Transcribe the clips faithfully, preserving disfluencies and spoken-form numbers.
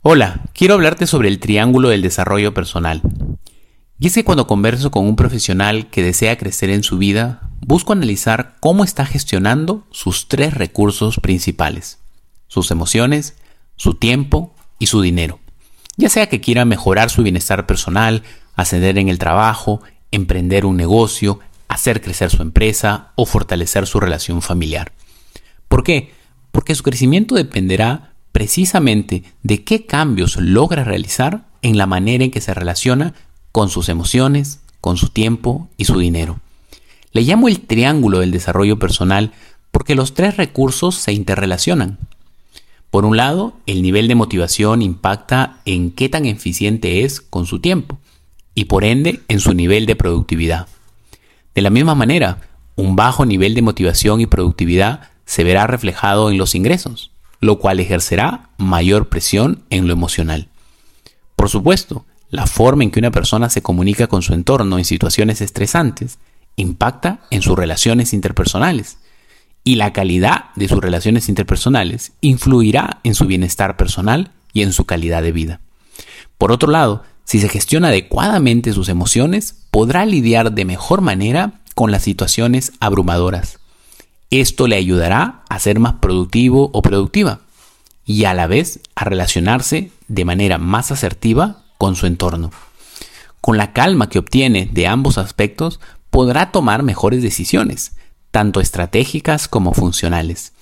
Hola, quiero hablarte sobre el triángulo del desarrollo personal. Y es que cuando converso con un profesional que desea crecer en su vida, busco analizar cómo está gestionando sus tres recursos principales: sus emociones, su tiempo y su dinero. Ya sea que quiera mejorar su bienestar personal, ascender en el trabajo, emprender un negocio, hacer crecer su empresa o fortalecer su relación familiar. ¿Por qué? Porque su crecimiento dependerá precisamente de qué cambios logra realizar en la manera en que se relaciona con sus emociones, con su tiempo y su dinero. Le llamo el triángulo del desarrollo personal porque los tres recursos se interrelacionan. Por un lado, el nivel de motivación impacta en qué tan eficiente es con su tiempo y por ende en su nivel de productividad. De la misma manera, un bajo nivel de motivación y productividad se verá reflejado en los ingresos, lo cual ejercerá mayor presión en lo emocional. Por supuesto, la forma en que una persona se comunica con su entorno en situaciones estresantes impacta en sus relaciones interpersonales, y la calidad de sus relaciones interpersonales influirá en su bienestar personal y en su calidad de vida. Por otro lado, si se gestiona adecuadamente sus emociones, podrá lidiar de mejor manera con las situaciones abrumadoras. Esto le ayudará a ser más productivo o productiva y a la vez a relacionarse de manera más asertiva con su entorno. Con la calma que obtiene de ambos aspectos, podrá tomar mejores decisiones, tanto estratégicas como funcionales.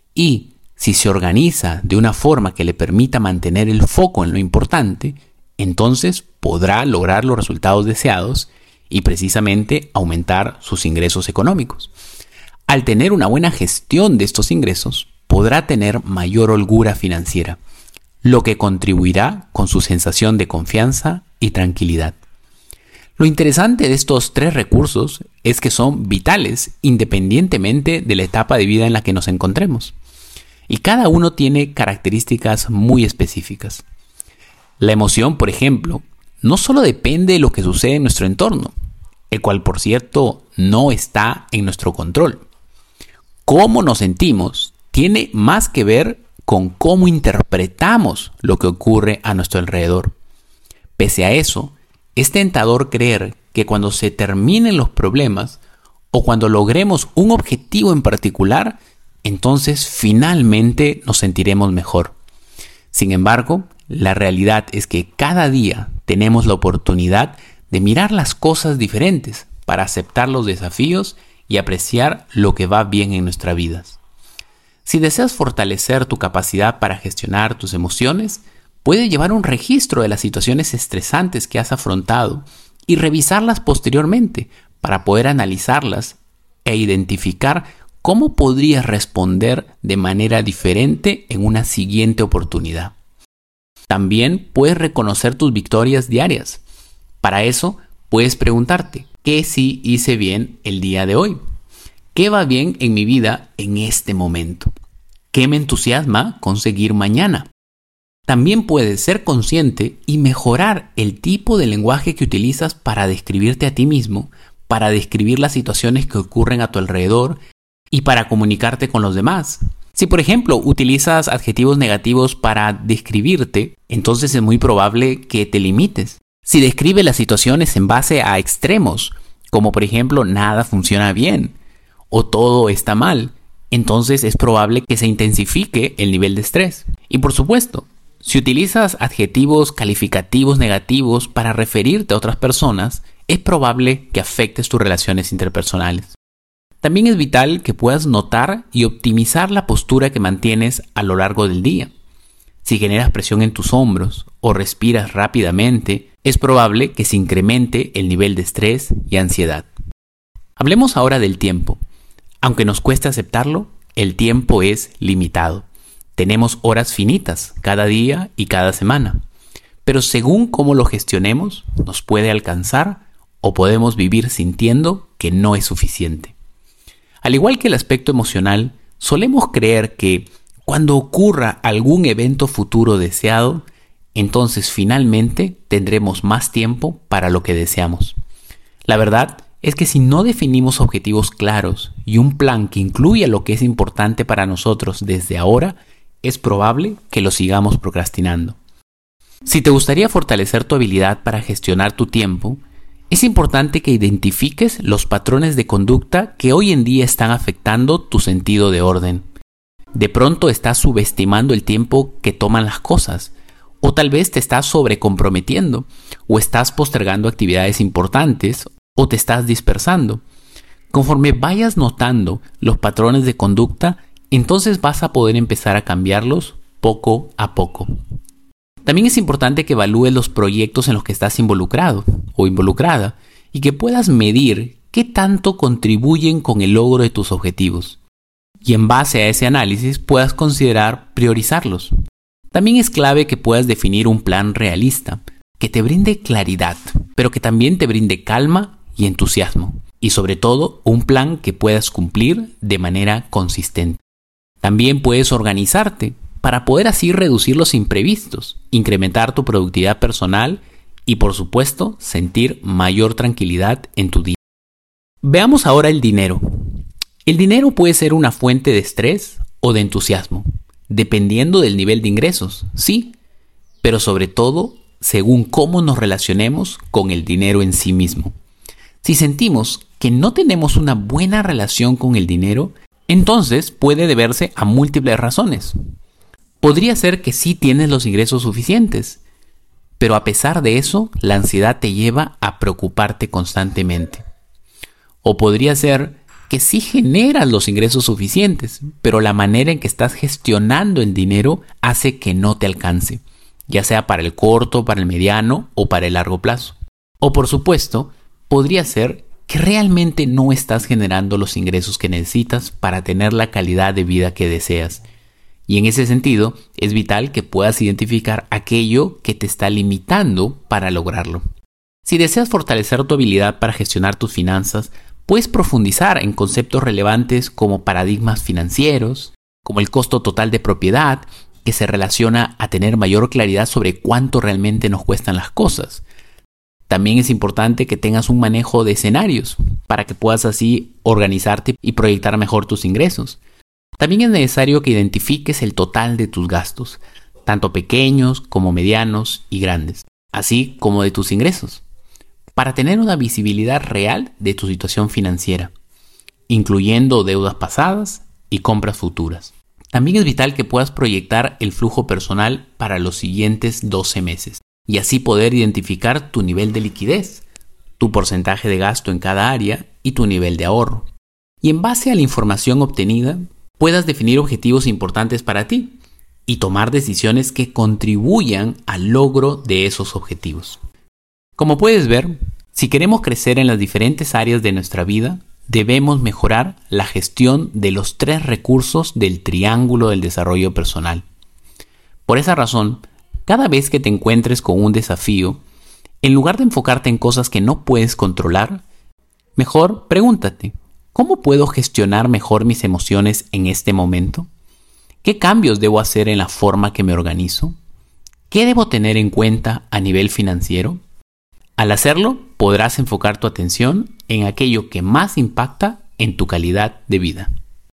Y si se organiza de una forma que le permita mantener el foco en lo importante, entonces podrá lograr los resultados deseados y precisamente aumentar sus ingresos económicos. Al tener una buena gestión de estos ingresos, podrá tener mayor holgura financiera, lo que contribuirá con su sensación de confianza y tranquilidad. Lo interesante de estos tres recursos es que son vitales independientemente de la etapa de vida en la que nos encontremos. Y cada uno tiene características muy específicas. La emoción, por ejemplo, no solo depende de lo que sucede en nuestro entorno, el cual, por cierto, no está en nuestro control. Cómo nos sentimos tiene más que ver con cómo interpretamos lo que ocurre a nuestro alrededor. Pese a eso, es tentador creer que cuando se terminen los problemas o cuando logremos un objetivo en particular, entonces finalmente nos sentiremos mejor. Sin embargo, la realidad es que cada día tenemos la oportunidad de mirar las cosas diferentes para aceptar los desafíos y apreciar lo que va bien en nuestras vidas. Si deseas fortalecer tu capacidad para gestionar tus emociones, puedes llevar un registro de las situaciones estresantes que has afrontado y revisarlas posteriormente para poder analizarlas e identificar cómo podrías responder de manera diferente en una siguiente oportunidad. También puedes reconocer tus victorias diarias. Para eso, puedes preguntarte: ¿qué sí hice bien el día de hoy? ¿Qué va bien en mi vida en este momento? ¿Qué me entusiasma conseguir mañana? También puedes ser consciente y mejorar el tipo de lenguaje que utilizas para describirte a ti mismo, para describir las situaciones que ocurren a tu alrededor y para comunicarte con los demás. Si, por ejemplo, utilizas adjetivos negativos para describirte, entonces es muy probable que te limites. Si describes las situaciones en base a extremos, como por ejemplo nada funciona bien o todo está mal, entonces es probable que se intensifique el nivel de estrés. Y por supuesto, si utilizas adjetivos calificativos negativos para referirte a otras personas, es probable que afectes tus relaciones interpersonales. También es vital que puedas notar y optimizar la postura que mantienes a lo largo del día. Si generas presión en tus hombros o respiras rápidamente, es probable que se incremente el nivel de estrés y ansiedad. Hablemos ahora del tiempo. Aunque nos cueste aceptarlo, el tiempo es limitado. Tenemos horas finitas cada día y cada semana. Pero según cómo lo gestionemos, nos puede alcanzar o podemos vivir sintiendo que no es suficiente. Al igual que el aspecto emocional, solemos creer que cuando ocurra algún evento futuro deseado, entonces finalmente tendremos más tiempo para lo que deseamos. La verdad es que si no definimos objetivos claros y un plan que incluya lo que es importante para nosotros desde ahora, es probable que lo sigamos procrastinando. Si te gustaría fortalecer tu habilidad para gestionar tu tiempo, es importante que identifiques los patrones de conducta que hoy en día están afectando tu sentido de orden. De pronto estás subestimando el tiempo que toman las cosas, o tal vez te estás sobrecomprometiendo, o estás postergando actividades importantes, o te estás dispersando. Conforme vayas notando los patrones de conducta, entonces vas a poder empezar a cambiarlos poco a poco. También es importante que evalúes los proyectos en los que estás involucrado o involucrada y que puedas medir qué tanto contribuyen con el logro de tus objetivos. Y en base a ese análisis puedas considerar priorizarlos. También es clave que puedas definir un plan realista, que te brinde claridad, pero que también te brinde calma y entusiasmo. Y sobre todo, un plan que puedas cumplir de manera consistente. También puedes organizarte para poder así reducir los imprevistos, incrementar tu productividad personal y, por supuesto, sentir mayor tranquilidad en tu día. Veamos ahora el dinero. El dinero puede ser una fuente de estrés o de entusiasmo, dependiendo del nivel de ingresos, sí, pero sobre todo según cómo nos relacionemos con el dinero en sí mismo. Si sentimos que no tenemos una buena relación con el dinero, entonces puede deberse a múltiples razones. Podría ser que sí tienes los ingresos suficientes, pero a pesar de eso, la ansiedad te lleva a preocuparte constantemente. O podría ser que sí generas los ingresos suficientes, pero la manera en que estás gestionando el dinero hace que no te alcance, ya sea para el corto, para el mediano o para el largo plazo. O por supuesto, podría ser que realmente no estás generando los ingresos que necesitas para tener la calidad de vida que deseas. Y en ese sentido, es vital que puedas identificar aquello que te está limitando para lograrlo. Si deseas fortalecer tu habilidad para gestionar tus finanzas, puedes profundizar en conceptos relevantes como paradigmas financieros, como el costo total de propiedad, que se relaciona a tener mayor claridad sobre cuánto realmente nos cuestan las cosas. También es importante que tengas un manejo de escenarios para que puedas así organizarte y proyectar mejor tus ingresos. También es necesario que identifiques el total de tus gastos, tanto pequeños como medianos y grandes, así como de tus ingresos, para tener una visibilidad real de tu situación financiera, incluyendo deudas pasadas y compras futuras. También es vital que puedas proyectar el flujo personal para los siguientes doce meses y así poder identificar tu nivel de liquidez, tu porcentaje de gasto en cada área y tu nivel de ahorro. Y en base a la información obtenida, puedas definir objetivos importantes para ti y tomar decisiones que contribuyan al logro de esos objetivos. Como puedes ver, si queremos crecer en las diferentes áreas de nuestra vida, debemos mejorar la gestión de los tres recursos del triángulo del desarrollo personal. Por esa razón, cada vez que te encuentres con un desafío, en lugar de enfocarte en cosas que no puedes controlar, mejor pregúntate, ¿cómo puedo gestionar mejor mis emociones en este momento? ¿Qué cambios debo hacer en la forma que me organizo? ¿Qué debo tener en cuenta a nivel financiero? Al hacerlo, podrás enfocar tu atención en aquello que más impacta en tu calidad de vida.